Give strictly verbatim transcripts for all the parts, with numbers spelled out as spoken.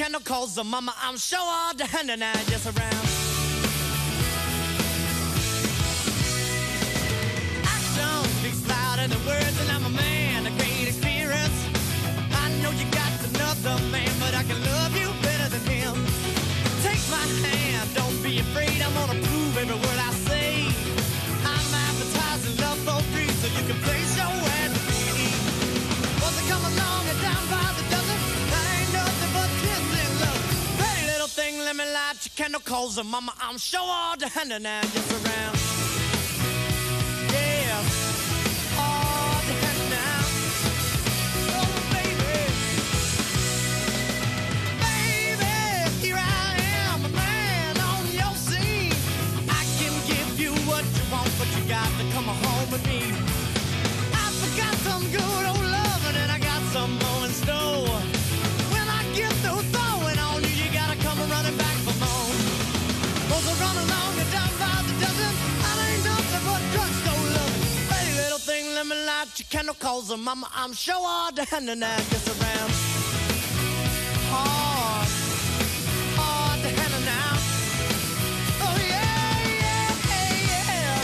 candle calls the mama. I'm sure all the hand and I just around. Action speaks louder than words, and I'm a man of great experience. I know you got another man, but I can love you better than him. Take my hand, don't be afraid. I'm gonna prove every word I say. I'm advertising love for free, so you can place your ad with me. Once I come along and down by the dozen, that ain't nothing but kids in love. Pretty little thing, let me light your candle, calls her mama. I'm sure all the hand and I just around. Yeah, all the hand now. Oh, baby. Baby, here I am, a man on your scene. I can give you what you want, but you got to come home with me. I forgot some good old loving, and I got some more in store. When I get through throwing on you, you gotta come running back for more. Cause I run along and down by the dozen, I ain't nothing but drugstore loving. Pretty little thing, let me light your candle, calls her mama. I'm sure all the hand and I gets around. Hard, hard the hand and now. Oh yeah, yeah, yeah.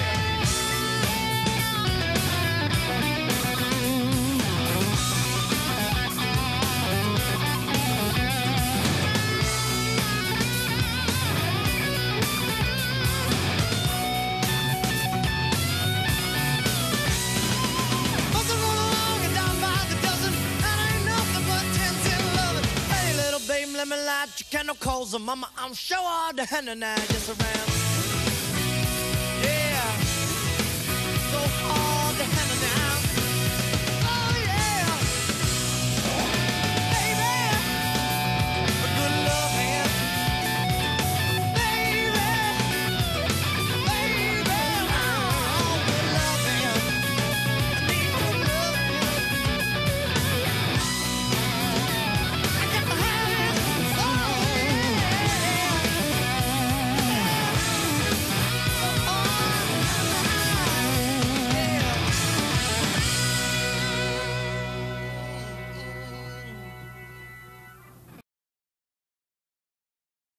Must have run along and down by the dozen, that ain't nothing but ten, ten loving. Hey little babe, let me light your candle, calls her mama. I'm sure all the hand and I just around.